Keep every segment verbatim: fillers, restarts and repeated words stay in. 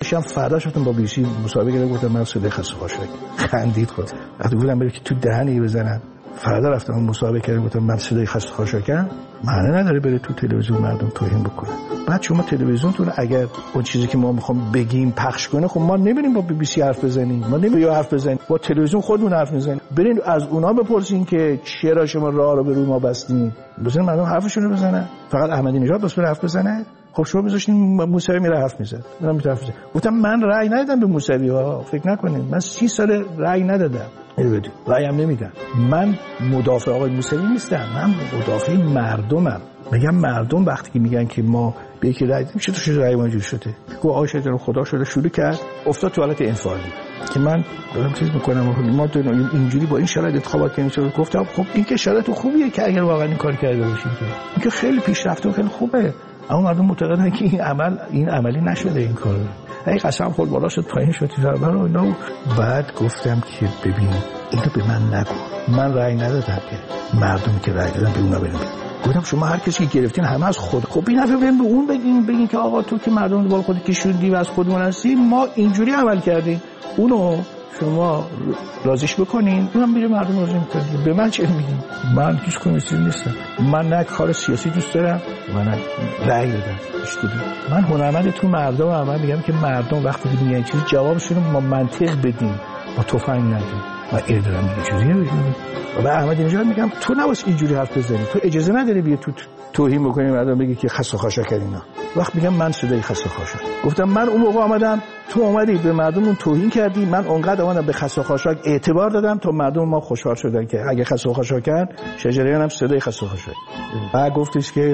بی هم فرداش رفتم با بی بی سی مصاحبه کردم، گفتم من صدای خسته خاشاک. خندید خود. وقتی گفتم بره که تو دهنی بزنن. فردا رفتم مصاحبه کردم، گفتم من صدای خسته خاشاکم. معنی نداره بره تو تلویزیون مردم توهین بکنه. بعد شما تلویزیونتون اگر اون چیزی که ما میخوام بگیم پخش کنه، خب ما نمیریم با بی بی سی حرف بزنیم، ما نمیریم حرف بزنیم، با تلویزیون خودمون حرف میزنیم. برین از اونا بپرسین که چرا شما راه رو به روی ما بستین. بزنین مردم حرفشون رو بزنن. فقط احمدی نژاد بس بره حرف بزنه. خب شما بذاشتین موسوی میره حرف میزد. من میترفم. گفتم من رأی ندادم به موسوی ها، فکر نکنین. من سی سال رأی ندادم. ببینید رأی هم نمیدم. من مدافع آقای موسوی نیستم، من مدافع مردمم. میگم مردم وقتی که میگن که ما به یکی رأی دادیم، چطور شده رأی ما اینجوری شده؟ گفت آقا شجریان خدا شده شروع کرد، افتاد تو حالت انفعالی که من دارم چیز میکنم. ما اینجوری با این شرایط انتخابات کنیم. چرا گفتم خب این که شرایط خوبیه که اگر واقعا این کار کرده باشیم که این که خیلی پیشرفته و خیلی خوبه، اما مردم معتقدن که این عمل این عملی نشده این کار. ای قسم خورد بالا شد پایین شد من و اینا. بعد گفتم که ببین اینو به من نگو، من رأی ندادم که مردمی که رأی دادن به اونا بریم. گفتم شما هر کسی که گرفتین همه از خود. خب این دفعه بریم به اون بگین بگین که آقا تو که مردم بالا خودت کشوندی و از خودمون هستی، ما اینجوری عمل کردیم، اونو شما راضیش بکنین، اونم میره مردم راضی میکنین. به من چه میگین؟ من هیچ کمیسی نیستم. من نه کار سیاسی دوست دارم، من نه رأی دادم. من هنرمند تو مردم هم. من میگم که مردم وقتی میگن چیزی جوابشون رو با منطق بدین، با تفنگ ندین. من ایر دارم میگه چیزی نمیگم. و احمدی نژاد میگم تو نباید اینجوری حرف بزنی، تو اجازه نداری بیا تو توهین بکنی مردم، بگی که خسته خاشاک اینا. وقت میگم من صدای خسته خاشاک گفتم. من اون موقع آمدم، تو اومدی به مردمون توهین کردی، من اونقدر اومدم به خسته خاشاک اعتبار دادم تا مردم ما خوشحال شدن که اگه خسته خاشاکن شجریان هم صدای خسته خاشاک. بعد گفتش که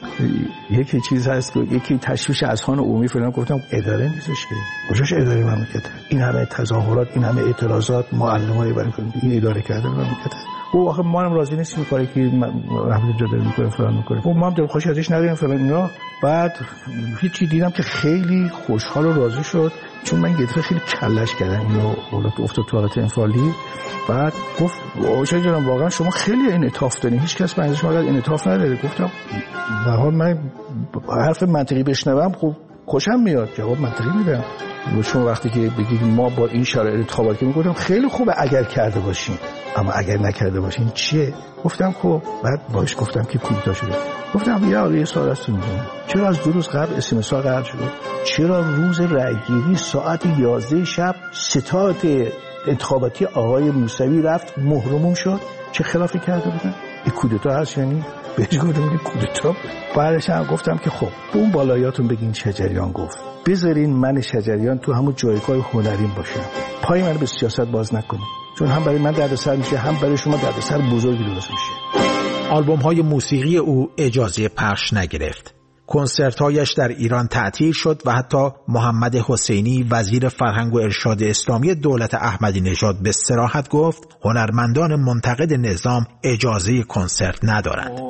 یکی چیز هست که یکی تشویش اذهان عمومی فلان. گفتم اداره نیستش که کجاش اداره مملکت؟ این همه تظاهرات، این همه اعتراضات، معلمای برای این اداره کردن مملکت. او آخه ما هم راضی نیستیم کاری که احمدی نژاد داره میکنه فلان میکنه. خب ما هم دلخوشی ازش نداریم فلان اینا. بعد هیچی دیدم که خیلی خوشحال و راضی شد، چون من یه دفعه خیلی کلش کردم اینو افتاد تو حالت انفعالی. بعد گفت آقا شجریان واقعا شما خیلی انعطاف دارین، هیچ کس بنظر شما انعطاف نداره. گفتم به حال من حرف منطقی بشنوم خب خوشم میاد، جواب منطقی میدم. چون وقتی که بگید ما با این شرایط انتخابات کنیم، گفتم خیلی خوبه اگر کرده باشین، اما اگر نکرده باشین چیه؟ گفتم خب بعد باش گفتم که کودتا شده. گفتم یا یه سوال هست میگم چرا از دو روز قبل اس ام اس ها قرار شد؟ چرا روز رأیگیری ساعت یازده شب ستاد انتخاباتی آقای موسوی رفت مهرموم شد؟ چه خلافی کرده بودن؟ این کودتا هست یعنی بهش گفتم که کودتا. بعدش هم گفتم که خب به اون بالایاتون بگین شجریان گفت، بذارین من شجریان تو همون جایگاه هنریم باشم، پای من به سیاست باز نکنین، چون هم برای من دردسر میشه هم برای شما دردسر بزرگی درست میشه. آلبوم های موسیقی او اجازه پخش نگرفت. کنسرت‌هایش در ایران تعطیل شد و حتی محمد حسینی وزیر فرهنگ و ارشاد اسلامی دولت احمدی نژاد به صراحت گفت هنرمندان منتقد نظام اجازه کنسرت ندارند.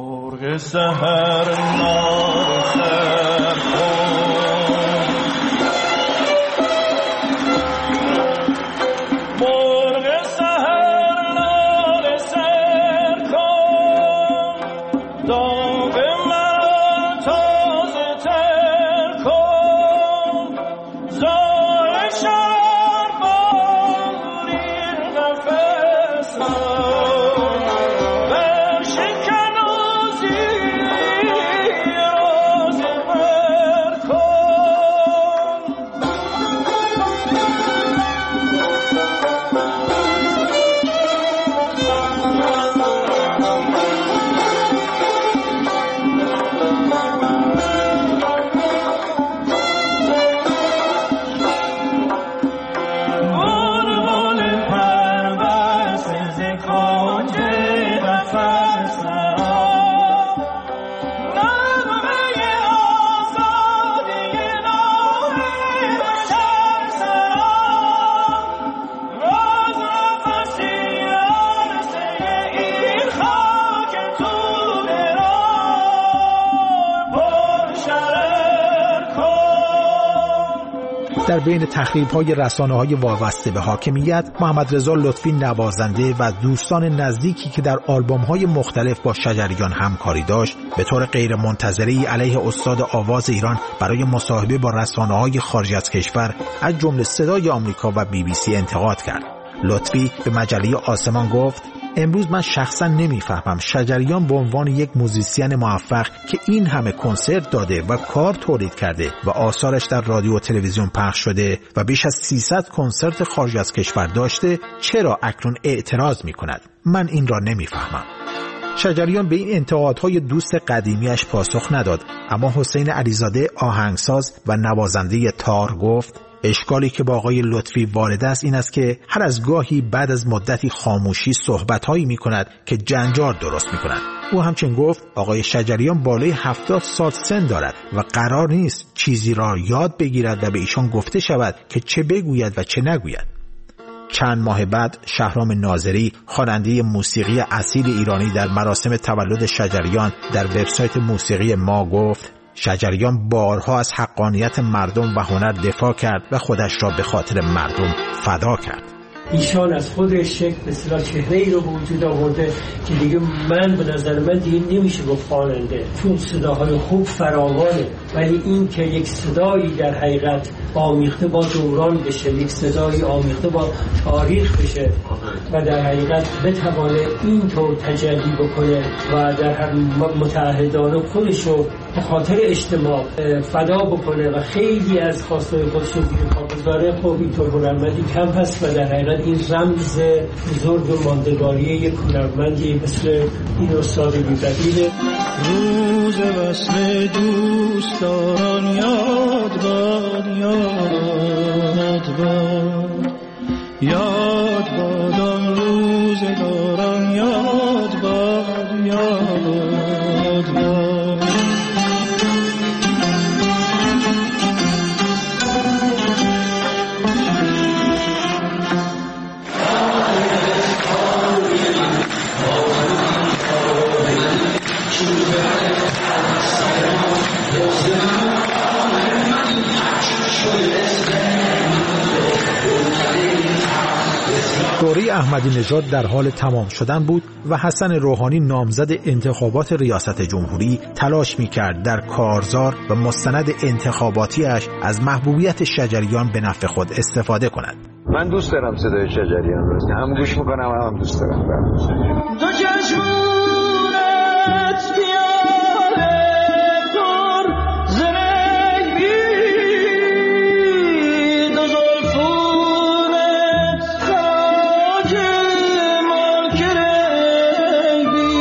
در بین تخریب‌های رسانه‌های وابسته به حاکمیت، محمد رضا لطفی نوازنده و دوستان نزدیکی که در آلبوم‌های مختلف با شجریان همکاری داشت، به طور غیرمنتظره‌ای علیه استاد آواز ایران برای مصاحبه با رسانه‌های خارج از کشور از جمله صدای آمریکا و بی بی سی انتقاد کرد. لطفی به مجله آسمان گفت: امروز من شخصا نمیفهمم شجریان به عنوان یک موزیسین موفق که این همه کنسرت داده و کار تولید کرده و آثارش در رادیو و تلویزیون پخش شده و بیش از سیصد کنسرت خارج از کشور داشته، چرا اکنون اعتراض می کند؟ من این را نمیفهمم. شجریان به این انتقادهای دوست قدیمیش پاسخ نداد، اما حسین علیزاده آهنگساز و نوازنده تار گفت: اشکالی که با آقای لطفی وارد است این است که هر از گاهی بعد از مدتی خاموشی صحبت‌هایی می‌کند که جنجال درست می‌کند. او همچنین گفت آقای شجریان بالای هفتاد سال سن دارد و قرار نیست چیزی را یاد بگیرد و به ایشان گفته شود که چه بگوید و چه نگوید. چند ماه بعد شهرام ناظری، خواننده موسیقی اصیل ایرانی، در مراسم تولد شجریان در وبسایت موسیقی ما گفت: شجریان بارها از حقانیت مردم و هنر دفاع کرد و خودش را به خاطر مردم فدا کرد. ایشان از خودش یک به اصطلاح چهره‌ای رو به وجود آورده که دیگه من به نظر من دیگه نمیشه گفت خواننده، چون صداهای خوب فراوانه، ولی این که یک صدایی در حقیقت آمیخته با دوران بشه، یک صدایی آمیخته با تاریخ بشه و در حقیقت بتوانه اینطور تجلی بکنه و در متعهدانه خودش رو به خاطر اجتماع فدا بکنه و خیلی از خواستای خودش رو زیر پا بذاره، خب اینطور هنرمندی کم هست و در حقیقت این رمز بزرگ و ماندگاری یک هنرمندی مثل این استاد بی‌بدیله. روز وصل دوستان یاد باد، یاد باد، یاد باد آن روزگاران، یاد باد، یاد باد. دوره احمدی نژاد در حال تمام شدن بود و حسن روحانی نامزد انتخابات ریاست جمهوری تلاش می‌کرد در کارزار و مستند انتخاباتیش از محبوبیت شجریان به نفع خود استفاده کند. من دوست دارم صدای شجریان رو، هم گوش می‌کنم هم, هم دوست دارم. دو چشمونت پیاله پر زنگ بی، دو زلفونت خاک مالک رنگ بی،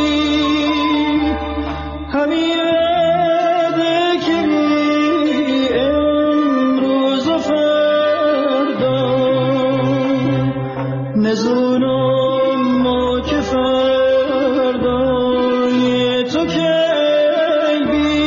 همین وعده که بی امروز و فردا نزونم ما که فردای تو کی بی.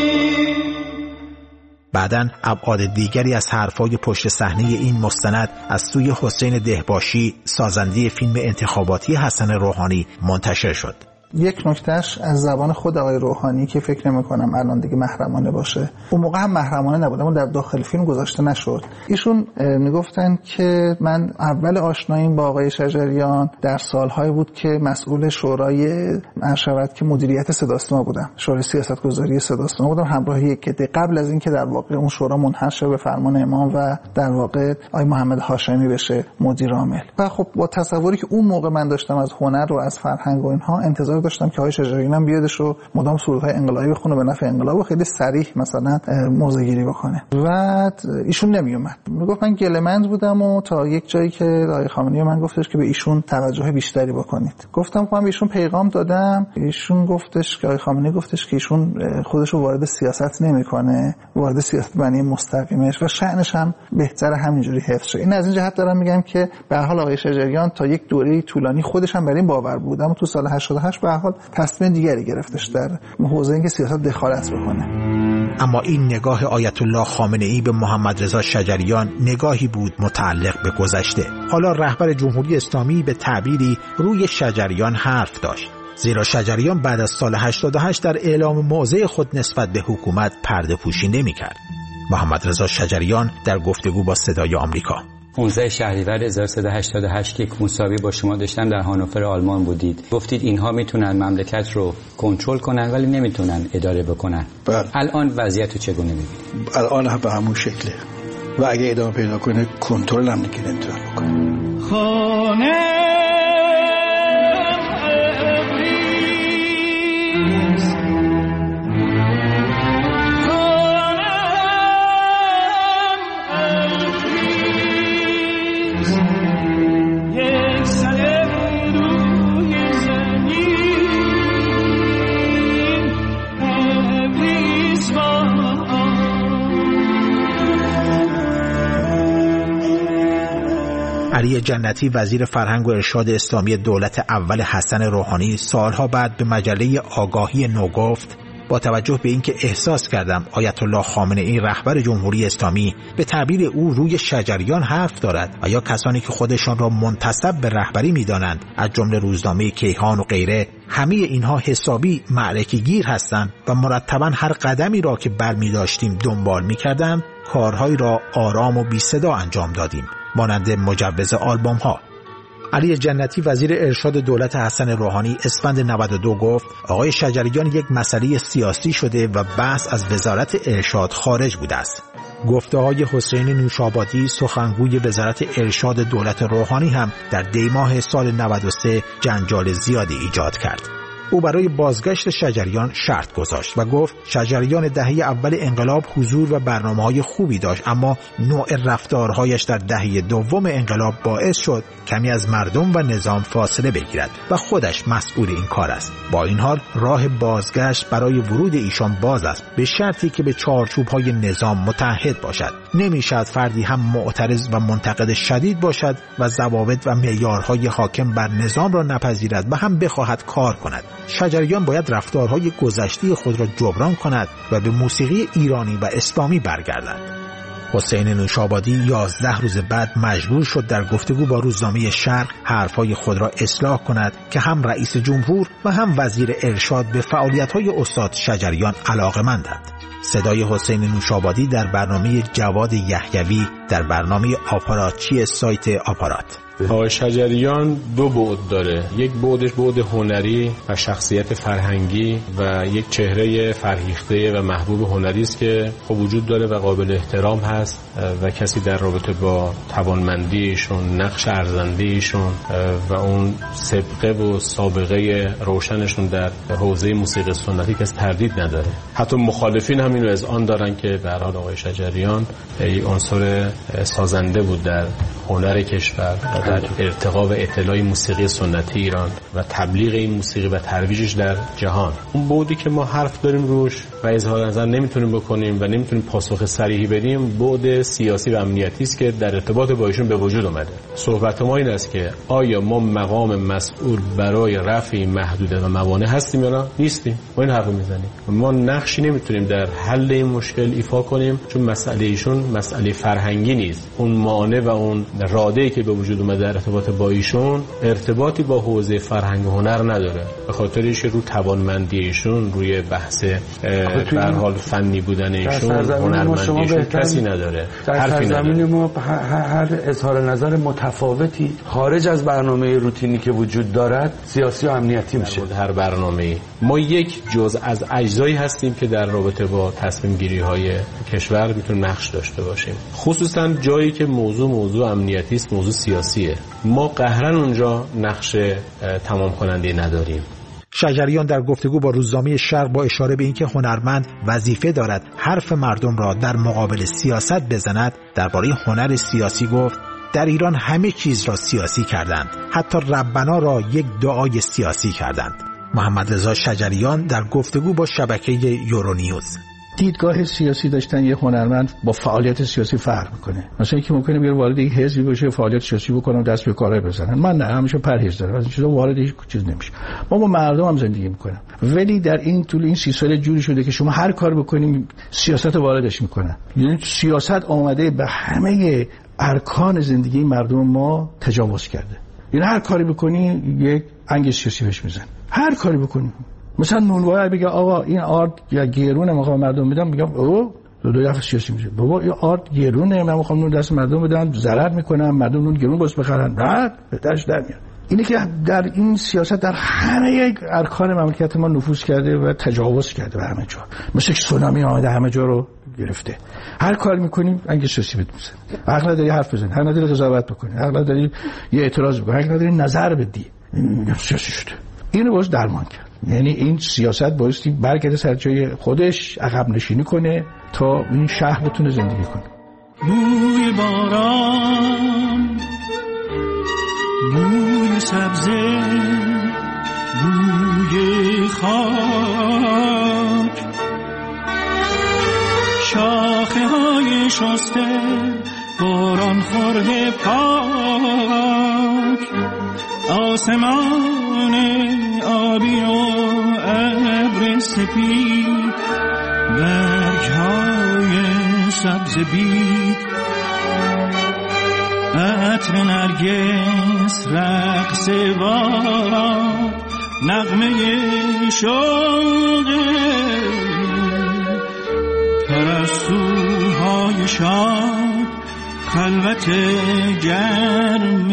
بعداً ابعاد دیگری از حرفای پشت صحنه این مستند از سوی حسین دهباشی، سازنده فیلم انتخاباتی حسن روحانی، منتشر شد. یک نکتهش از زبان خود آقای روحانی که فکر نمی‌کنم الان دیگه محرمانه باشه، اون موقع هم محرمانه نبود اما در داخل فیلم گذاشته نشد. ایشون میگفتن که من اول آشناییم با آقای شجریان در سالهای بود که مسئول شورای ارشد که مدیریت صدا و سیما بودم، شورای سیاستگذاری صدا و سیما بودم، همراه یک عده قبل از اینکه در واقع اون شورا منحل شه به فرمان امام و در واقع آقای محمد هاشمی بشه مدیر عامل. و خب با تصوری که اون موقع من داشتم از هنر و از فرهنگ و اینها، انتظار داشتم که آقای شجریان هم بیادش و مدام سرودهای انقلابی بخونه به نفع انقلاب و خیلی صریح مثلا موضع گیری بکنه. و ایشون نمیومد. میگفت من گله‌مند بودم و تا یک جایی که آقای خامنه‌ای من گفتش که به ایشون توجه بیشتری بکنید. گفتم خب من به ایشون پیغام دادم. ایشون گفتش که آقای خامنه‌ای گفتش که ایشون خودش رو وارد سیاست نمیکنه، وارد سیاست معنی مستقیمش و شأنش هم بهتره همینجوری حفظ شه. این از این جهت دارم میگم که به هر حال آقای شجریان تا یک دوره طولانی خودش هم بر این باور بود، اما تو سال هشتاد و هشت به هر حال تصمیم دیگری گرفتش در حوزه اینکه سیاست دخالت بکنه. اما این نگاه آیت الله خامنه‌ای به محمد رضا شجریان نگاهی بود متعلق به گذشته. حالا رهبر جمهوری اسلامی به تعبیری روی شجریان حرف داشت، زیرا شجریان بعد از سال هشتاد و هشت در اعلام موضع خود نسبت به حکومت پرده پوشی نمی کرد. محمد رضا شجریان در گفتگو با صدای آمریکا. پانزده شهریور هزار و سیصد و هشتاد و هشت که مسابقه با شما داشتم در هانوفر آلمان بودید، گفتید اینها میتونن مملکت رو کنترل کنن ولی نمیتونن اداره بکنن. بله. الان وضعیت رو چگونه میبینید؟ الان هم به همون شکله و اگه ادامه پیدا کنه کنترل هم نکنه نمیتونه بکنه. خانه علی جنتی وزیر فرهنگ و ارشاد اسلامی دولت اول حسن روحانی سالها بعد به مجله آگاهی نو گفت: با توجه به اینکه احساس کردم آیت الله خامنه‌ای رهبر جمهوری اسلامی به تعبیر او روی شجریان حرف دارد و یا کسانی که خودشان را منتسب به رهبری می‌دانند از جمله روزنامه کیهان و غیره، همه اینها حسابی معرکه گیر هستند و مرتباً هر قدمی را که برمی داشتیم دنبال می‌کردند کارهایی را آرام و بی صدا انجام دادیم، مانند مجوز آلبوم ها. علی جنتی وزیر ارشاد دولت حسن روحانی اسفند نود و دو گفت آقای شجریان یک مسئله سیاسی شده و بحث از وزارت ارشاد خارج بوده است. گفته های حسین نوشابادی سخنگوی وزارت ارشاد دولت روحانی هم در دی ماه سال نود و سه جنجال زیادی ایجاد کرد. او برای بازگشت شجریان شرط گذاشت و گفت شجریان دهه اول انقلاب حضور و برنامه‌های خوبی داشت، اما نوع رفتارهایش در دهه دوم انقلاب باعث شد کمی از مردم و نظام فاصله بگیرد و خودش مسئول این کار است. با این حال راه بازگشت برای ورود ایشان باز است، به شرطی که به چارچوب‌های نظام متحد باشد. نمی‌شود فردی هم معترض و منتقد شدید باشد و ضوابط و معیارهای حاکم بر نظام را نپذیرد و هم بخواهد کار کند. شجریان باید رفتارهای گذشته خود را جبران کند و به موسیقی ایرانی و اسلامی برگردد. حسین نوشابادی یازده روز بعد مجبور شد در گفتگو با روزنامه شرق حرفهای خود را اصلاح کند که هم رئیس جمهور و هم وزیر ارشاد به فعالیت‌های استاد شجریان علاقه‌مندند. صدای حسین نوشابادی در برنامه جواد یحیوی در برنامه آپاراتچی سایت آپارات. آقای شجریان دو بعد داره، یک بعدش بعد هنری و شخصیت فرهنگی و یک چهره فرهیخته و محبوب هنری است که خب وجود داره و قابل احترام هست و کسی در رابطه با توانمندیشون، نقش ارزنده‌ایشون و اون سابقه و سابقه روشنشون در حوزه موسیقی سنتی کسی تردید نداره. حتی مخالفین هم اینو اذعان دارن که به هر حال آقای شجریان یک عنصر سازنده بود در هنر کشور، در ارتقا و اطلاع موسیقی سنتی ایران و تبلیغ این موسیقی و ترویجش در جهان. اون بعدی که ما حرف داریم روش و اظهار نظر نمیتونیم بکنیم و نمیتونیم پاسخ صریحی بدیم، بعد سیاسی و امنیتی است که در ارتباط با ایشون به وجود اومده. صحبت ما این است که آیا ما مقام مسئول برای رفع این محدوده و موانع هستیم یا نه؟ نیستیم. ما این حرفو میزنیم. ما نقشی نمیتونیم در حل این مشکل ایفا کنیم، چون مسئله ایشون مسئله فرهنگی نیست. اون مانع و اون راده‌ای که به وجود اومده در ارتباط با ایشون ارتباطی با حوزه فرهنگ و هنر نداره، به خاطر اینکه رو توانمندی ایشون، روی بحث به هر حال فنی بودن ایشون، هنرمندی ایشون کسی نداره. در سرزمین ما هر اظهار نظر متفاوتی خارج از برنامه روتینی که وجود دارد سیاسی و امنیتی میشه. هر برنامه‌ای ما یک جزء از اجزایی هستیم که در رابطه با تصمیم گیری های کشور میتونیم نقش داشته باشیم، خصوصا جایی که موضوع موضوع امنیتی است، موضوع سیاسیه. ما قهرن اونجا نقش تمام کننده نداریم. شجریان در گفتگو با روزنامه شرق با اشاره به اینکه هنرمند وظیفه دارد حرف مردم را در مقابل سیاست بزند، درباره هنر سیاسی گفت در ایران همه چیز را سیاسی کردند، حتی ربنا را یک دعای سیاسی کردند. محمد رضا شجریان در گفتگو با شبکه یورونیوز: دیدگاه سیاسی داشتن یه هنرمند با فعالیت سیاسی فرق میکنه. مثلا اینکه ممکنه بیاره وارد یک حزبی بشه، فعالیت سیاسی بکنه، دست به کارهای بزنن. من نه، همیشه پرهیز دارم از این چیزا، وارد هیچ چیز نمیشه. ما با مردم هم زندگی میکنم، ولی در این طول این سی سال جوری شده که شما هر کار بکنیم سیاست واردش میکنن. یعنی سیاست آمده به همه ارکان زندگی مردم ما تجاوز کرده. یعنی هر کاری بکنی یک انگ سیاسی بهش میزنه. هر کاری بکنی، مثلا نونوایی بگه آقا این آرد یا گیرون مقام مردم میدم، میگم او دو دو دفعه سیاسی میشه. بابا این آرد گرونه، من میخوام اون دست مردم بدم، ضرر میکنم، مردم اون گرون باز بخرن، بعد بهترش در میاد. اینه که در این سیاست در همه ارکان مملکت ما نفوذ کرده و تجاوز کرده به همه جا، مثل سونامی آمده همه جا رو گرفته. هر کار میکنیم انگه سیاسی بدوزن، حق نداری حرف بزنی، حق نداری قضاوت بکنی، حق نداری یه اعتراض بکنی، حق نداری نظر بدی. سیاسی شده. اینو باز درمان کرد. یعنی این سیاست بایستی برگرده سر جای خودش، عقب نشینی کنه تا این شهر بتونه زندگی کنه. بوی باران، بوی سبزه، بوی خاک، شاخه های شسته، باران خورده پاک، آسمان آبی و ابر سپید، برگ های سبز بید، عطر نرگس، رقص باران، نغمه شوق پرستوهای شاد، خلوت گرم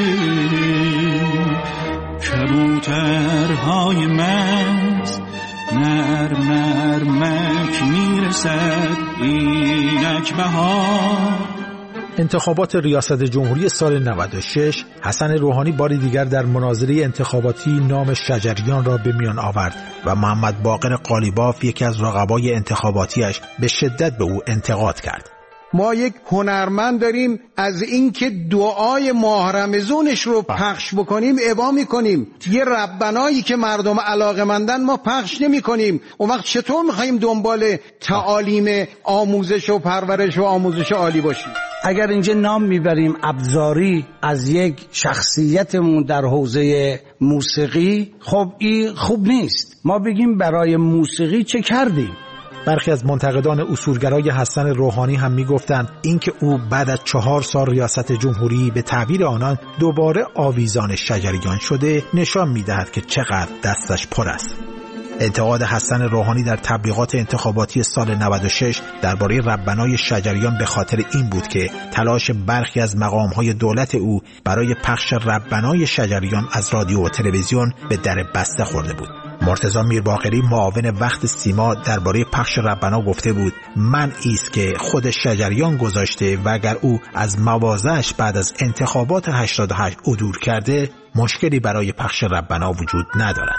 کبوترهای مست، نرم نرمک میرسد اینک بهار. انتخابات ریاست جمهوری سال نود و شش، حسن روحانی باری دیگر در مناظره انتخاباتی نام شجریان را به میان آورد و محمد باقر قالیباف، یکی از رقبای انتخاباتیش، به شدت به او انتقاد کرد. ما یک هنرمند داریم، از اینکه دعای ماه رمضانش رو پخش بکنیم ابا میکنیم، یه ربنایی که مردم علاقه‌مندن ما پخش نمیکنیم. اون وقت چطور میخوایم دنبال تعالیم آموزش و پرورش و آموزش عالی باشیم؟ اگر اینجا نام میبریم ابزاری از یک شخصیتمون در حوزه موسیقی، خب این خوب نیست. ما بگیم برای موسیقی چه کردیم. برخی از منتقدان اصولگرای حسن روحانی هم میگفتند اینکه او بعد از چهار سال ریاست جمهوری به تعبیر آنان دوباره آویزان شجریان شده، نشان میدهد که چقدر دستش پر است. انتقاد حسن روحانی در تبلیغات انتخاباتی سال نود و شش درباره ربنای شجریان به خاطر این بود که تلاش برخی از مقام‌های دولت او برای پخش ربنای شجریان از رادیو و تلویزیون به در بسته خورده بود. مرتضی میرباقری، معاون وقت سیما، درباره پخش ربنا گفته بود منعی است که خود شجریان گذاشته و اگر او از مواضعش بعد از انتخابات هشتاد و هشت عدول کرده، مشکلی برای پخش ربنا وجود ندارد.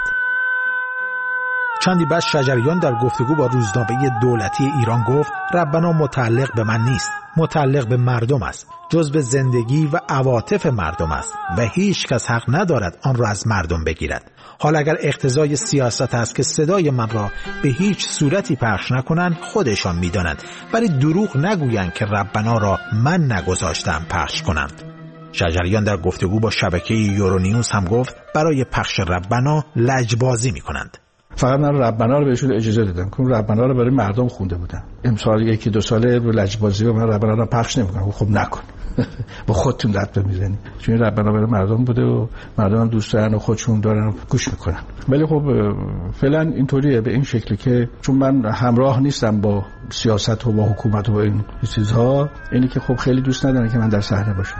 چندی بعد شجریان در گفتگو با روزنامه دولتی ایران گفت ربنا متعلق به من نیست، متعلق به مردم است، جزء زندگی و عواطف مردم است و هیچ کس حق ندارد آن را از مردم بگیرد. حال اگر اقتضای سیاست است که صدای من را به هیچ صورتی پخش نکنند، خودشان می‌دانند، ولی دروغ نگویند که ربنا را من نگذاشتم پخش کنند. شجریان در گفتگو با شبکه یورونیوز هم گفت برای پخش ربنا لجبازی می‌کنند. فقط من ربنا رو بهشون اجازه دادم که ربنا رو برای مردم خونده بودن. امسال یکی دو ساله رو لجبازی و من ربنا رو پخش نمی‌کنم. خب نکن. با خودتون دست بمیزنید. چون ربنا برای مردم بوده و مردم هم دوست دارن و خودشون دارن و گوش میکنن. ولی خب فعلا اینطوریه، به این شکلی که چون من همراه نیستم با سیاست و با حکومت و با این چیزها، اینی که خب خیلی دوست ندارن که من در صحنه باشم.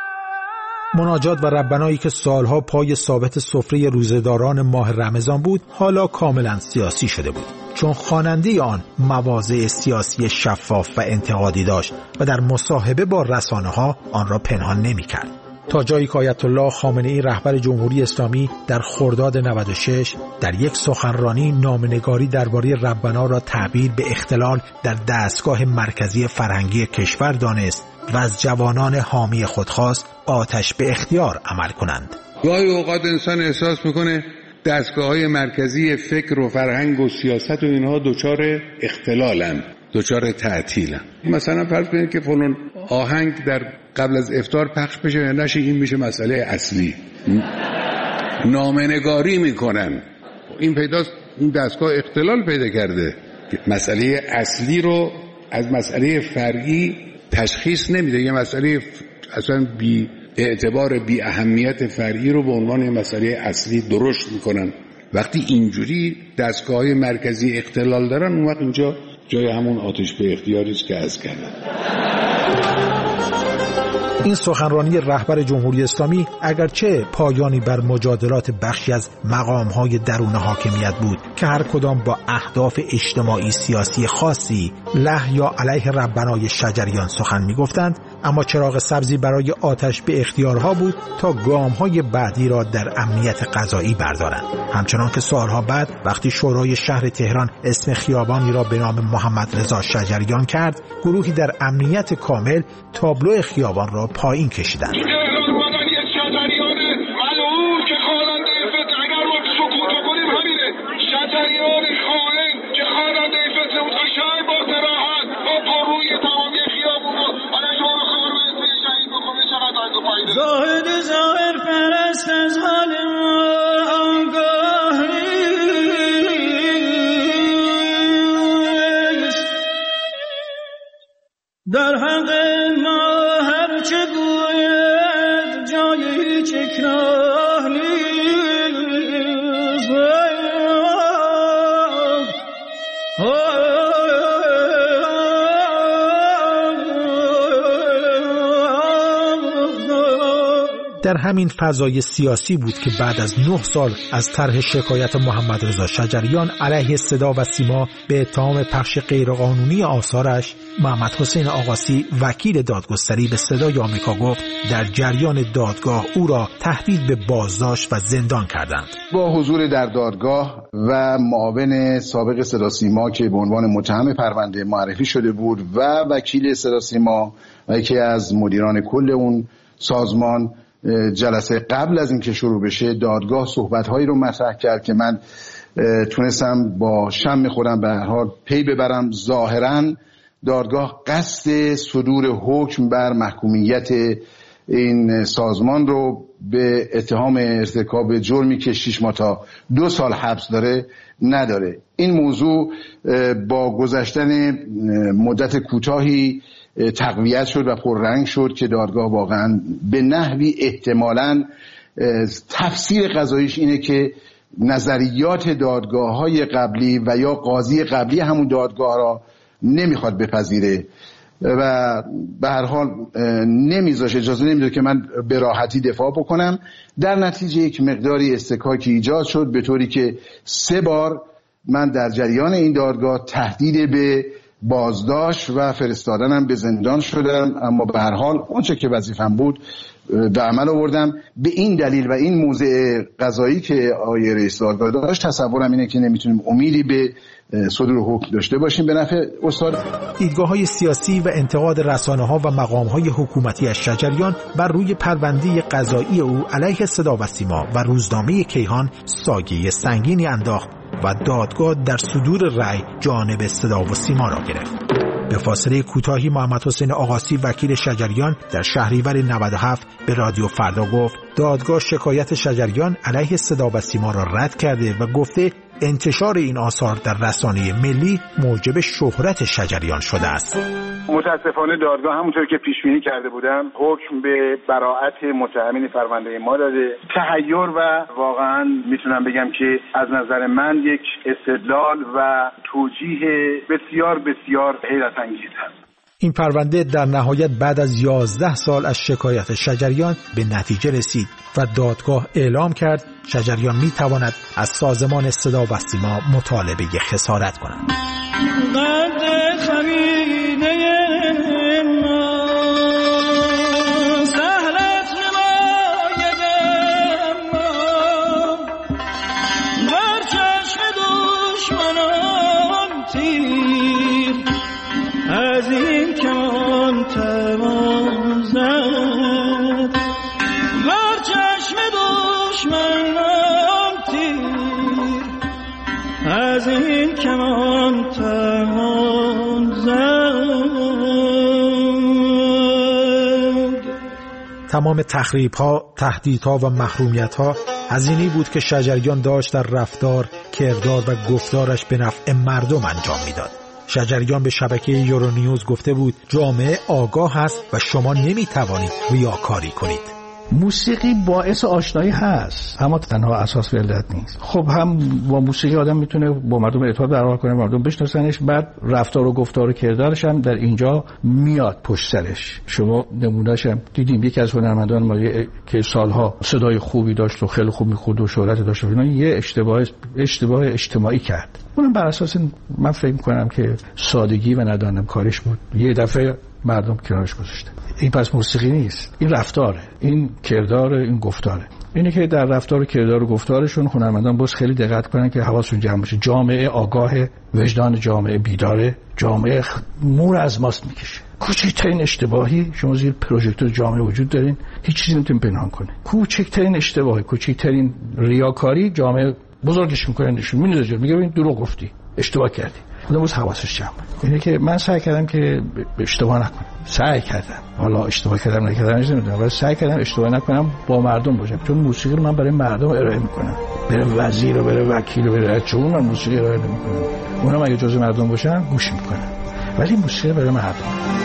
مناجات و ربنایی که سالها پای ثابت سفره روزه‌داران ماه رمضان بود، حالا کاملا سیاسی شده بود، چون خواننده آن مواضع سیاسی شفاف و انتقادی داشت و در مصاحبه با رسانه‌ها آن را پنهان نمی‌کرد. تا جایی که آیت الله خامنه‌ای رهبر جمهوری اسلامی در خرداد نود و شش در یک سخنرانی نامه‌نگاری درباره ربنا را تعبیر به اختلال در دستگاه مرکزی فرهنگی کشور دانست و از جوانان حامی خود خواست آتش به اختیار عمل کنند. گاهی اوقات انسان احساس میکنه دستگاه‌های مرکزی فکر و فرهنگ و سیاست و اینها دچار اختلالن، دچار تعطیلن. مثلا فرض کنید که فلان آهنگ در قبل از افطار پخش بشه یا نشه، این میشه مسئله اصلی. نامه‌نگاری میکنن، این پیداست این دستگاه اختلال پیدا کرده. مسئله اصلی رو از مسئله فرعی تشخیص نمیده، یه مسئله اصلا بی اعتبار بی اهمیت فرعی رو به عنوان مسئله اصلی درشت میکنن. وقتی اینجوری دستگاه‌های مرکزی اختلال دارن، اون وقت اینجا جای همون آتش به اختیاری است که از کردن. این سخنرانی رهبر جمهوری اسلامی اگرچه پایانی بر مجادلات بخشی از مقام‌های درون حاکمیت بود که هر کدام با اهداف اجتماعی سیاسی خاصی له یا علیه ربنای شجریان سخن می‌گفتند، اما چراغ سبزی برای آتش به اختیارها بود تا گام‌های بعدی را در امنیت غذایی بردارند. همچنان که سالها بعد وقتی شورای شهر تهران اسم خیابانی را به نام محمد رضا شجریان کرد، گروهی در امنیت کامل تابلو خیابان را پایین کشیدند. زاهد ظاهر پرست از حال آگاه نیست، در حق ما هر چه گوید جای هیچ اکراه نیست. در همین فضای سیاسی بود که بعد از نه سال از طرح شکایت محمد رضا شجریان علیه صدا و سیما به اتهام پخش غیرقانونی آثارش، محمد حسین آقاسی وکیل دادگستری به صدای آمریکا گفت در جریان دادگاه او را تهدید به بازداشت و زندان کردند. با حضور در دادگاه و معاون سابق صدا سیما که به عنوان متهم پرونده معرفی شده بود و وکیل صدا سیما و یکی از مدیران کل اون سازمان، جلسه قبل از اینکه شروع بشه دادگاه صحبت‌هایی رو مطرح کرد که من تونستم با شم خودم به هر حال پی ببرم. ظاهراً دادگاه قصد صدور حکم بر محکومیت این سازمان رو به اتهام ارتکاب جرمی که شش ماه تا دو سال حبس داره نداره. این موضوع با گذشتن مدت کوتاهی تقویت شد و پررنگ شد که دادگاه واقعا به نحوی احتمالاً تفسیر قضاییش اینه که نظریات دادگاه‌های قبلی و یا قاضی قبلی همون دادگاه را نمیخواد بپذیره و به هر حال نمیذاشه، اجازه نمیده که من به راحتی دفاع بکنم. در نتیجه یک مقداری استکاکی ایجاد شد به طوری که سه بار من در جریان این دادگاه تهدید به بازداشت و فرستادنم به زندان شدم، اما به هر حال اونچه که وظیفم بود به عمل آوردم. به این دلیل و این موضع قضایی که آقای رئیس دادگاه داشت، تصورم اینه که نمیتونیم امیدی به صدور حکم داشته باشیم به نفع استاد. دیدگاه‌های سیاسی و انتقاد رسانه‌ها و مقام‌های حکومتی از شجریان بر روی پرونده قضایی او علیه صدا و سیما و روزنامه کیهان سایه سنگینی انداخت و دادگاه در صدور رأی جانب صدا و سیما را گرفت. به فاصله کوتاهی محمد حسین آقاسی وکیل شجریان در شهریور نود و هفت به رادیو فردا گفت دادگاه شکایت شجریان علیه صدا و سیما را رد کرده و گفته انتشار این آثار در رسانه ملی موجب شهرت شجریان شده است. متاسفانه دادگاه همونطور که پیش بینی کرده بودم حکم به براءت متهمین پرونده ما داده. تحیر و واقعا میتونم بگم که از نظر من یک استدلال و توجیه بسیار بسیار حیرت انگیز است. این پرونده در نهایت بعد از یازده سال از شکایت شجریان به نتیجه رسید و دادگاه اعلام کرد شجریان می تواند از سازمان صدا و سیما مطالبه خسارت کند. از این کمان توان زد بر چشم دشمنان تیر، از این کمان توان زد. تمام تخریب‌ها، تهدیدها و محرومیت‌ها هزینه‌ای بود که شجریان داشت در رفتار، کردار و گفتارش به نفع مردم انجام می‌داد. شجریان به شبکه یورونیوز گفته بود جامعه آگاه است و شما نمی توانید ریاکاری کنید. موسیقی باعث آشنایی هست، اما تنها اساس و علت نیست. خب هم با موسیقی آدم میتونه با مردم ارتباط برقرار کنه، مردم بشناسنش، بعد رفتار و گفتار و کردارش هم در اینجا میاد پشت سرش. شما نمونه‌اش هم دیدیم، یکی از هنرمندان ما که سالها صدای خوبی داشت و خیلی خوب میخوند و شهرت داشت و اینا، یه اشتباه اشتباه اجتماعی کرد. اونم بر اساس من فکر می‌کنم که سادگی و ندانم کارش بود، یه دفعه مردم کنارش گذاشته. این پس موسیقی نیست، این رفتاره، این کرداره، این گفتاره. اینه که در رفتار و کردار و گفتارشون هنرمندان باز خیلی دقت کنن که حواسشون جمع باشه. جامعه آگاه، وجدان جامعه بیداره، جامعه مور از ماست میکشه. کوچکترین اشتباهی، شما زیر پروژکتور جامعه وجود دارین، هیچ چیزی نمیتونین پنهان کنه. کوچکترین اشتباهی، کوچکترین ریاکاری جامعه بزرگش میکنه، نشون میده، میگه این دروغ گفتی، اشتباه کردی. آدم باز حواسش جمع. اینه که من سعی کردم که اشتباه نکنم. سعی کردم. حالا اشتباه کردم نکردم نمیدونم، ولی سعی کردم اشتباه نکنم، با مردم باشم. چون موسیقی رو من برای مردم ارائه میکنم. برای وزیر و برای وکیل و برای چون من موسیقی ارائه نمیکنم. اونم اگه جزء مردم باشن گوش میکنم. ولی موسیقی برای مردم.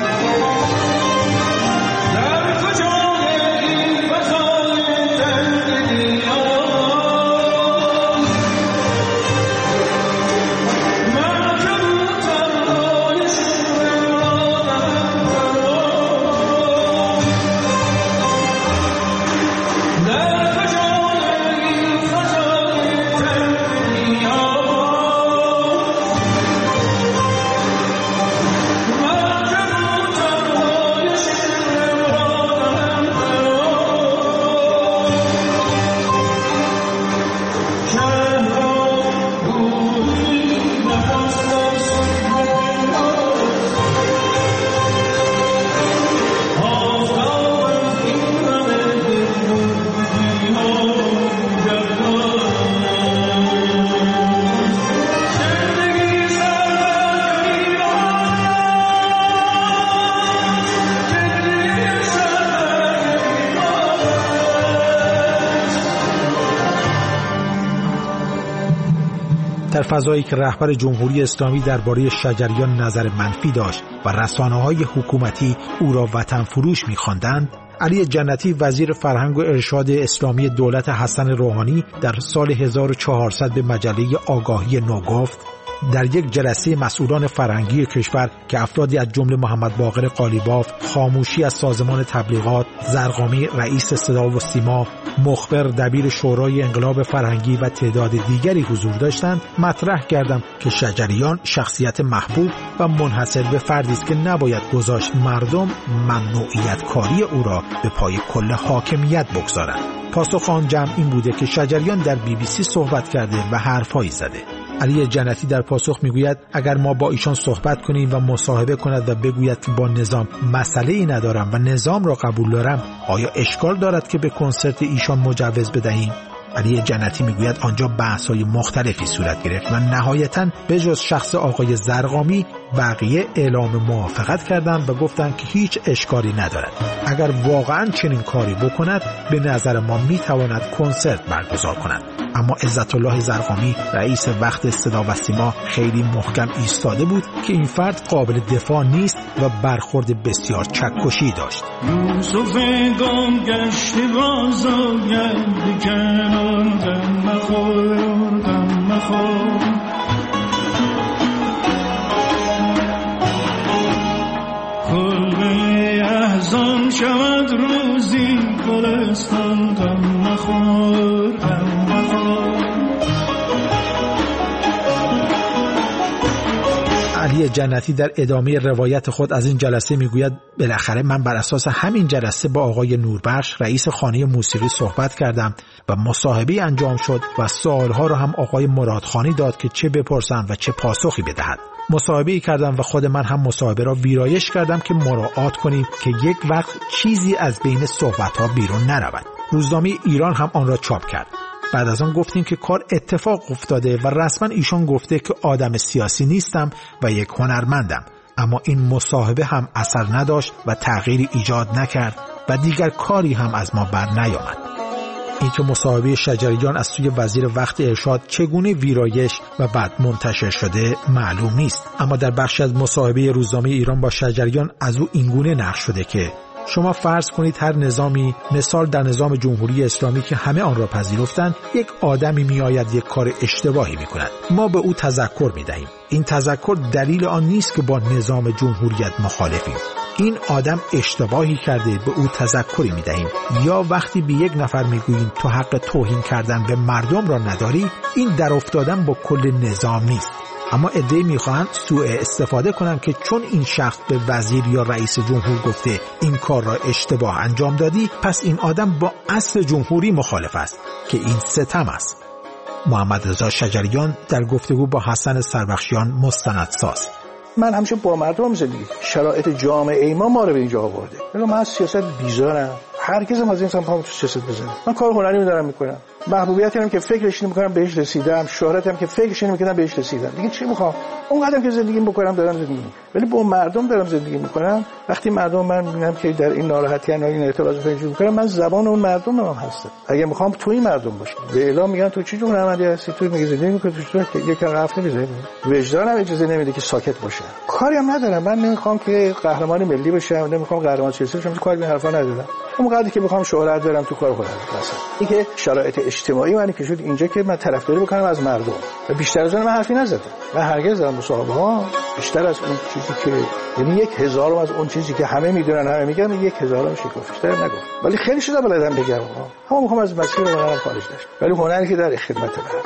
در فضایی که رهبر جمهوری اسلامی درباره شجریان نظر منفی داشت و رسانه‌های حکومتی او را وطن فروش می‌خواندند، علی جنتی وزیر فرهنگ و ارشاد اسلامی دولت حسن روحانی در سال هزار و چهارصد به مجله آگاهی نو گفت: در یک جلسه مسئولان فرهنگی کشور که افرادی از جمله محمد باقر قالیباف، خاموشی از سازمان تبلیغات، زرقامی رئیس صدا و سیما، مخبر دبیر شورای انقلاب فرهنگی و تعداد دیگری حضور داشتند، مطرح کردم که شجریان شخصیت محبوب و منحصر به فردی است که نباید گذاشت مردم ممنوعیت کاری او را به پای کل حاکمیت بگذارند. پاسخ آن جمع این بوده که شجریان در بی بی سی صحبت کرده و حرفایی زده. علی جنتی در پاسخ میگوید اگر ما با ایشان صحبت کنیم و مصاحبه کند و بگوید که با نظام مسئله ای ندارم و نظام را قبول دارم، آیا اشکال دارد که به کنسرت ایشان مجوز بدهیم؟ علی جنتی میگوید آنجا بحث‌های مختلفی صورت گرفت و نهایتاً به جز شخص آقای زرقامی بقیه اعلام موافقت کردند و گفتند که هیچ اشکالی ندارد. اگر واقعاً چنین کاری بکند به نظر ما میتواند کنسرت برگزار کند. اما عزت الله زرقامی رئیس وقت صدا و سیما خیلی محکم ایستاده بود که این فرد قابل دفاع نیست و برخورد بسیار چکشی داشت. یوسف گم گشتی باز آید کنار دم مخور دم مخور کل احزان شود روزی گلستان دم مخور دم مخور. علی جنتی در ادامه روایت خود از این جلسه میگوید بالاخره من بر اساس همین جلسه با آقای نوربخش رئیس خانه موسیقی صحبت کردم و مصاحبه انجام شد و سوالها را هم آقای مرادخانی داد که چه بپرسم و چه پاسخی بدهد. مصاحبه کردم و خود من هم مصاحبه را ویرایش کردم که مراعات کنیم که یک وقت چیزی از بین صحبت‌ها بیرون نرود. روزنامه ایران هم آن را چاپ کرد. بعد از آن گفتیم که کار اتفاق افتاده و رسما ایشان گفته که آدم سیاسی نیستم و یک هنرمندم. اما این مصاحبه هم اثر نداشت و تغییری ایجاد نکرد و دیگر کاری هم از ما بر نیامد. این که مصاحبه شجریان از سوی وزیر وقت ارشاد چگونه ویرایش و بعد منتشر شده معلوم نیست، اما در بخشی از مصاحبه روزنامه ایران با شجریان از او اینگونه نقل شده که شما فرض کنید هر نظامی، مثال در نظام جمهوری اسلامی که همه آن را پذیرفتند، یک آدمی میآید یک کار اشتباهی میکند. ما به او تذکر میدهیم. این تذکر دلیل آن نیست که با نظام جمهوریت مخالفیم. این آدم اشتباهی کرده، به او تذکری میدهیم. یا وقتی به یک نفر میگوییم تو حق توهین کردن به مردم را نداری، این در افتادن با کل نظام نیست. اما عده‌ای میخواهند سوء استفاده کنند که چون این شخص به وزیر یا رئیس جمهور گفته این کار را اشتباه انجام دادی، پس این آدم با اصل جمهوری مخالف است، که این ستم است. محمد رضا شجریان در گفتگو با حسن سربخشیان مستندساز: من همیشه با مردم زندگی، شرایط جامعه ما ما رو به اینجا آورده. ولی من از سیاست بیزارم، هرگز هم از این سمت سیاست بزنم. من کار هنری می دارم میکنم، محبوبیتی هم که فکرش نمی‌کنم بهش رسیدم، شهرتی هم که فکرش نمی‌کنم بهش رسیدم. دیگه چی می‌خوام؟ اون قدم که زندگی می‌کنم دارم زندگی می‌کنم. ولی با مردم دارم زندگی می‌کنم. وقتی مردم من می‌بینم که در این ناراحتی یا این اعتراض فکر می‌کنم، من زبان اون مردم هم هستم. اگه می‌خوام توی مردم باشم، به اعلام میگن تو چی جور نمادی هستی، تو میگی زندگی می‌کنی، تو یک رفت نمی‌ذاری. وجدانم اجازه نمیده که ساکت باشم. کاری هم ندارم. من نمی‌خوام که قهرمان ملی بشم، نمی‌خوام قهرمان سیاسی بشم، کاری به حرفا ندارم. اون قدری که می‌خوام شهرت دارم تو کار خودم مثلا. اینکه شرایط اجتماعی من که شد اینجا که من طرفداری بکنم از مردم و بیشتر از اون من حرفی نزدم. من هرگز در مصاحبه ها بیشتر از اون چیزی که یعنی یک هزارم از اون چیزی که همه میدونن همه میگن یک هزارم شکوفش بیشتر نگم. ولی خیلی شده بلدم بگم ها هم میخوام از مسیر هنرم خارج نشم، ولی هنری که در خدمت من.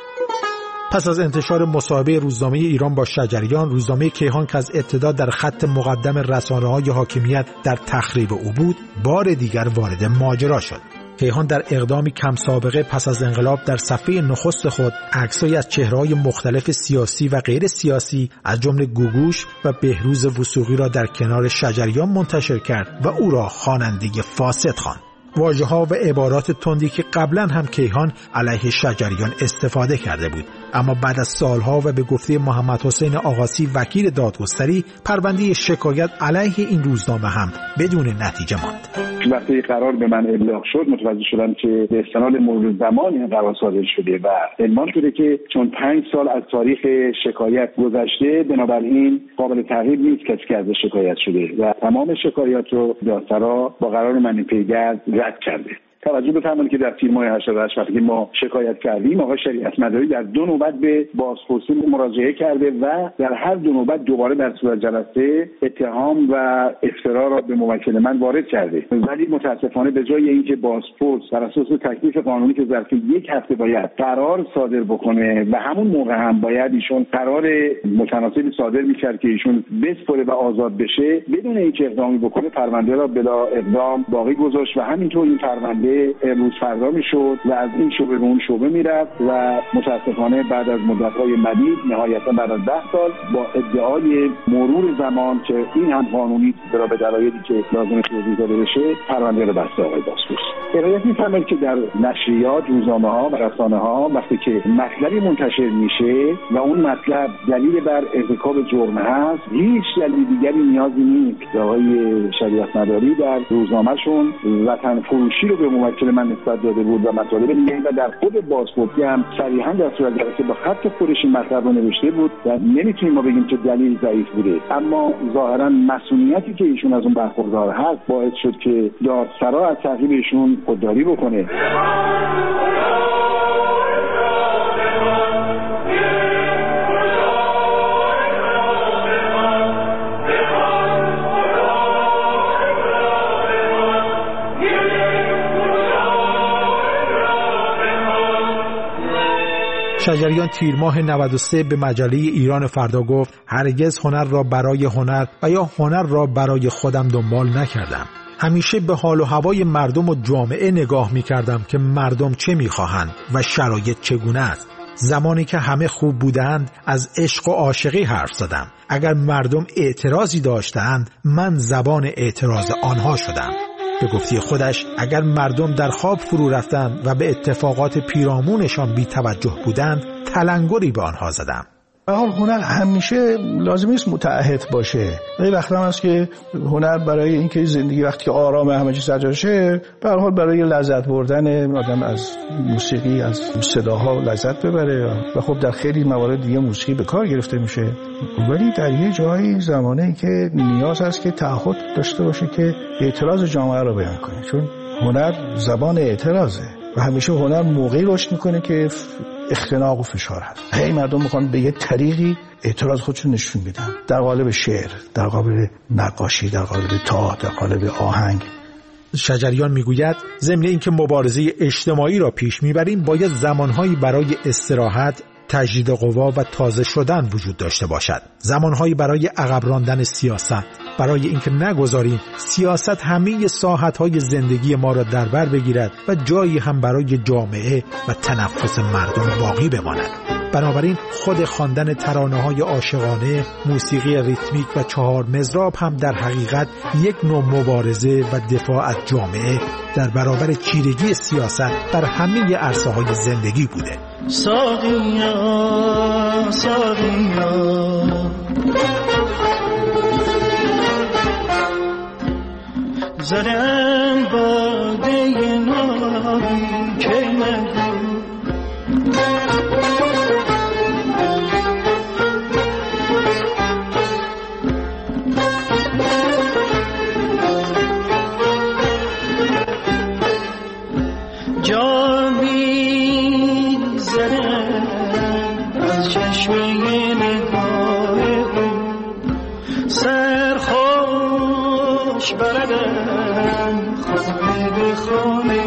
پس از انتشار مصاحبه روزنامه ایران با شجریان، روزنامه کیهان که از ابتدا در خط مقدم رسانه‌های حاکمیت در تخریب او بود، بار دیگر وارد ماجرا شد. کیهان در اقدامی کم سابقه پس از انقلاب در صفحه نخست خود عکسایی از چهره‌های مختلف سیاسی و غیر سیاسی از جمله گوگوش و بهروز وثوقی را در کنار شجریان منتشر کرد و او را خواننده فاسد خواند. واژه‌ها و عبارات تندی که قبلا هم کیهان علیه شجریان استفاده کرده بود، اما بعد از سالها و به گفته محمد حسین آقاسی وکیل دادگستری، پرونده شکایت علیه این روزنامه هم بدون نتیجه ماند. وقتی قرار به من ابلاغ شد متوجه شدم که به استناد مرور زمان این قرار صادر شده و اعلام شده که چون پنج سال از تاریخ شکایت گذشته، بنابراین قابل تغییر نیست کسی که از شکایت شده و تمام شکایات رو دادسرا با قرار من پیگرد رد کرده. توجه بفرمایید که در تیر ماه هشتاد و هشت وقتی ما شکایت کردیم، آقای شریعت مداری در دو نوبت به بازپرسی مراجعه کرده و در هر دو نوبت دوباره در صورت جلسه اتهام و افترا را به موکل من وارد کرده. ولی متاسفانه به جای اینکه بازپرس بر اساس تکلیف قانونی که ظرف یک هفته باید قرار صادر بکنه و همون موقع هم باید ایشون قرار متناسبی صادر می‌کرد که ایشون بسپره و آزاد بشه، بدون اینکه اقدامی بکنه پرونده را بلا اقدام باقی گذاشت و همینطور این پرونده امروز فردا میشد و از این شعبه به اون شعبه میرفت و متاسفانه بعد از مدت‌های مدید نهایتا بعد از ده سال با ادعای مرور زمان که این هم قانونی برای به دلایلی که لازم توضیح داده بشه پرونده رو بسته آقای بازپرس. ارائه می‌فرمایید که در نشریات، روزنامه‌ها و رسانه‌ها وقتی که مطلبی منتشر میشه و اون مطلب دلیل بر ارتکاب جرم هست، هیچ دلیل دیگری نیازی نیست. آقای شریعت مداری در روزنامه‌شون وطن فروشی رو به موکل من نسبت داده بود و مطالب دیگه و در خود بازپرسی هم صریحا در صورت جلسه با خط خودش این مطلب رو نوشته بود و نمیتونیم ما بگیم که دلیل ضعیف بوده، اما ظاهرا مسئولیتی که ایشون از اون برخوردار هست باعث شد که دادسرا از تعقیب ایشون خودداری بکنه. شجریان تیر ماه نود و سه به مجله ایران فردا گفت هرگز هنر را برای هنر و یا هنر را برای خودم دنبال نکردم. همیشه به حال و هوای مردم و جامعه نگاه می کردم که مردم چه می خواهند و شرایط چگونه است. زمانی که همه خوب بودند از عشق و عاشقی حرف زدم. اگر مردم اعتراضی داشتند من زبان اعتراض آنها شدم. به گفته خودش اگر مردم در خواب فرو رفتند و به اتفاقات پیرامونشان بی توجه بودند تلنگری به آنها زدم. به حال هنر همیشه لازم نیست متعهد باشه. ولی وقتی هم هست که هنر برای اینکه زندگی وقتی که آرام همه چیز سرجاشه، به هر حال برای لذت بردن آدم از موسیقی، از صداها لذت ببره و خب در خیلی موارد دیگه موسیقی به کار گرفته میشه. ولی در یه جایی زمانه‌ای که نیاز هست که تعهد داشته باشه که اعتراض جامعه رو بیان کنه، چون هنر زبان اعتراضه و همیشه هنر موقعی رشد میکنه که اختناق و فشار هست. هی مردم میخوان به یه طریقی اعتراض خودشون نشون بدن، در قالب شعر، در قالب نقاشی، در قالب تئاتر، در قالب آهنگ. شجریان میگوید ضمن اینکه مبارزه اجتماعی را پیش میبریم، باید زمانهایی برای استراحت، تجدید قوا و تازه شدن وجود داشته باشد. زمانهایی برای عقب راندن سیاست، برای اینکه نگذاریم سیاست همه ساحت‌های زندگی ما را در بر بگیرد و جایی هم برای جامعه و تنفس مردم باقی بماند. بنابراین خود خواندن ترانه‌های عاشقانه، موسیقی ریتمیک و چهار مضراب هم در حقیقت یک نوع مبارزه و دفاع از جامعه در برابر چیرگی سیاست در همه عرصه‌های زندگی بوده. ساقیا ساقیا زدم باده نابی که نگو جامی زدم از چشمه نگاه او سرخوش بردم خانه به خانه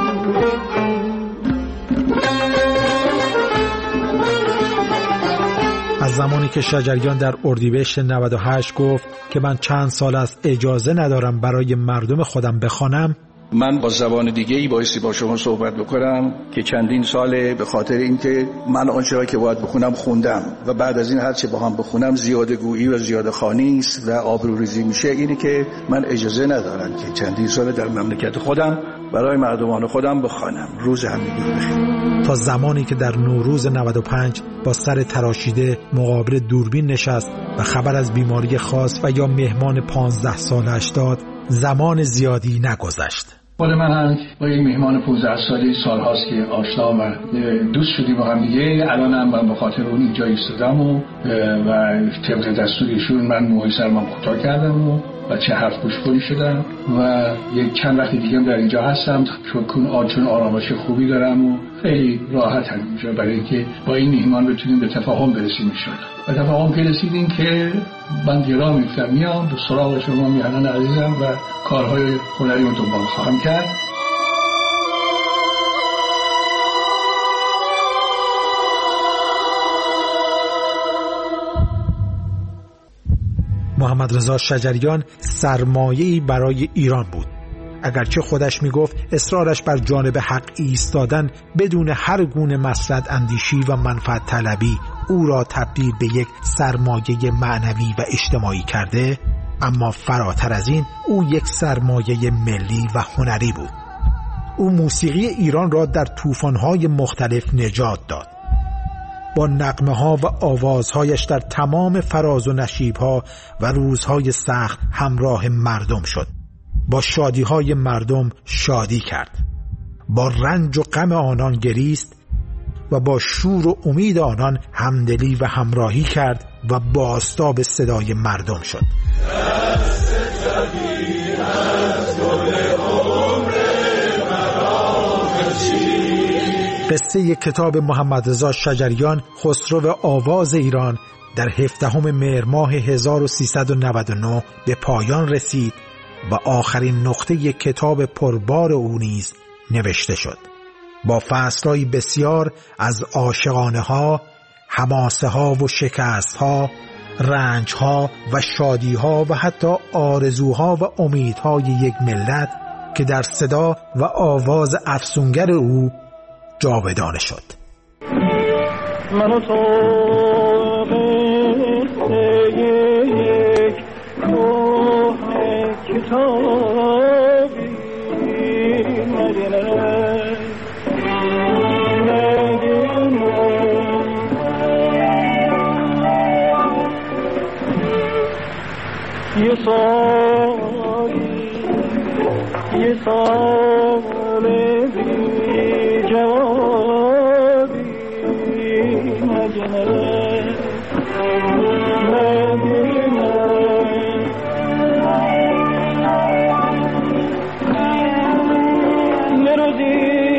از زمانی که شجریان در اردیبهشت نود و هشت گفت که من چند سال است اجازه ندارم برای مردم خودم بخوانم، من با زبان دیگه‌ای بایستی با شما صحبت بکنم که چندین ساله به خاطر اینکه من آنچه را که باید بخونم خوندم و بعد از این هر چه با هم بخونم زیاده گویی و زیاده خوانی است و آبروریزی میشه، اینی که من اجازه ندارم که چندین سال در مملکت خودم برای مردمان خودم بخوانم. روز همگی بخیر. تا زمانی که در نوروز نود و پنج با سر تراشیده مقابل دوربین نشست و خبر از بیماری خاص و یا مهمان پانزده سالش داد، زمان زیادی نگذشت. خود من هم با یک مهمان پانزده ساله سالهاست که آشنا و دوست شدیم با هم دیگه. الان هم من به خاطر اون اینجا ایستادم و و طبق دستورشون من موهای سرم کوتاه کردم و و چه حرف گوش کنی شدم و یک چند وقت دیگه هم در اینجا هستم، چون آنچون آرامش خوبی دارم و خیلی راحت هم اینجا برای اینکه با این مهمان بتونیم به تفاهم برسیم انشالله. و تفاهم که رسیدیم که من دیرا میفتم میام به سراغ شما میهنان عزیزم و کارهای هنری رو دنبال خواهم کرد. محمد رضا شجریان سرمایه‌ای برای ایران بود. اگرچه خودش میگفت اصرارش بر جانب حق ایستادن بدون هر گونه مصلحت اندیشی و منفعت طلبی او را تبدیل به یک سرمایه معنوی و اجتماعی کرده، اما فراتر از این او یک سرمایه ملی و هنری بود. او موسیقی ایران را در طوفان‌های مختلف نجات داد. با نغمه ها و آوازهایش در تمام فراز و نشیبها و روزهای سخت همراه مردم شد. با شادی های مردم شادی کرد، با رنج و غم آنان گریست و با شور و امید آنان همدلی و همراهی کرد و بازتاب صدای مردم شد. قصه کتاب محمد رضا شجریان خسرو آواز ایران در هفدهم مهر ماه هزار و سیصد و نود و نه به پایان رسید و آخرین نقطه کتاب پربار او نیز نوشته شد. با فصل‌های بسیار از عاشقانه ها، حماسه ها و شکست ها، رنج ها و شادی ها و حتی آرزوها و امیدهای یک ملت که در صدا و آواز افسونگر او جاودانه شد. من و تو یک کوه کتابی مدینه یه سالی یه سال بی جوابی مگنه مگنه یه روزی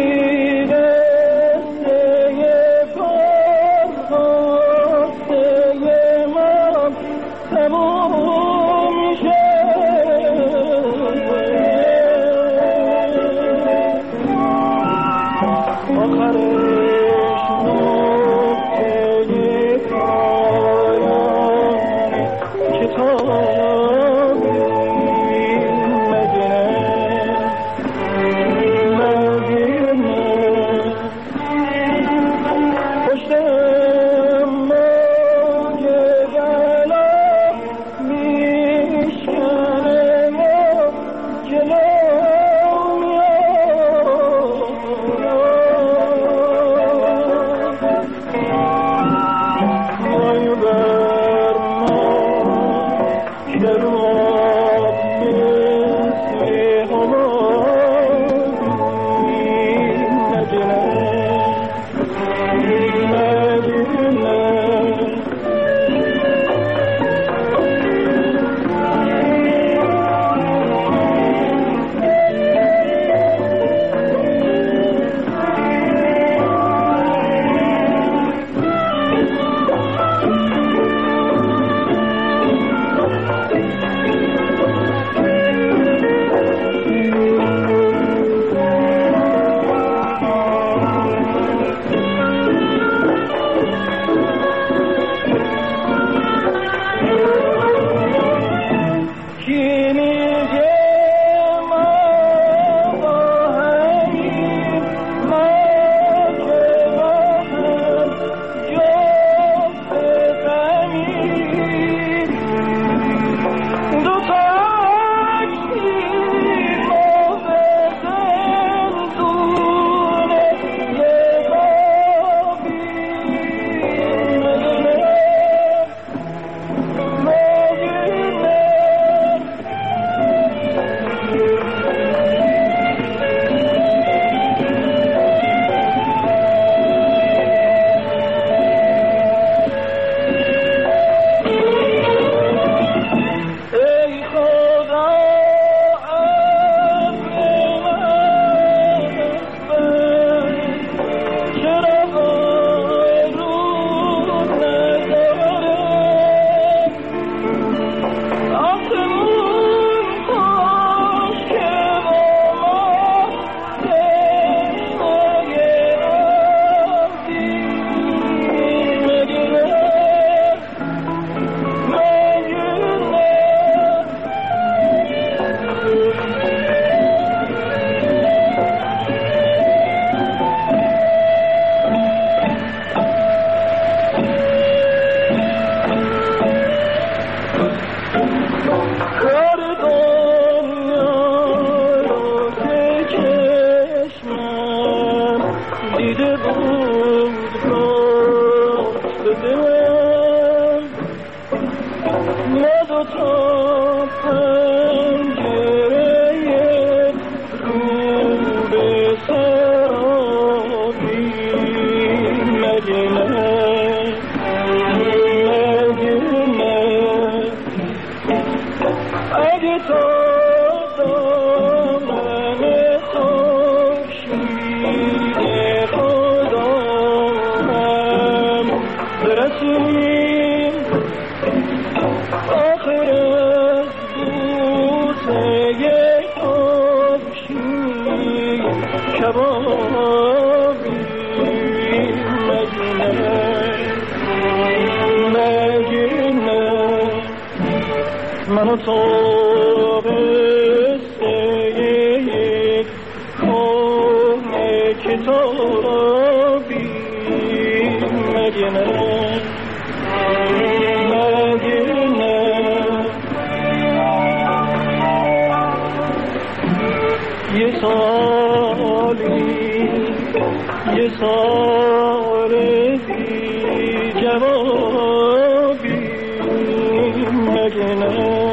منو تو قصه یک کهنه کتابی مگه نه مگه نه یه سالی یه سال بی جوابی مگه نه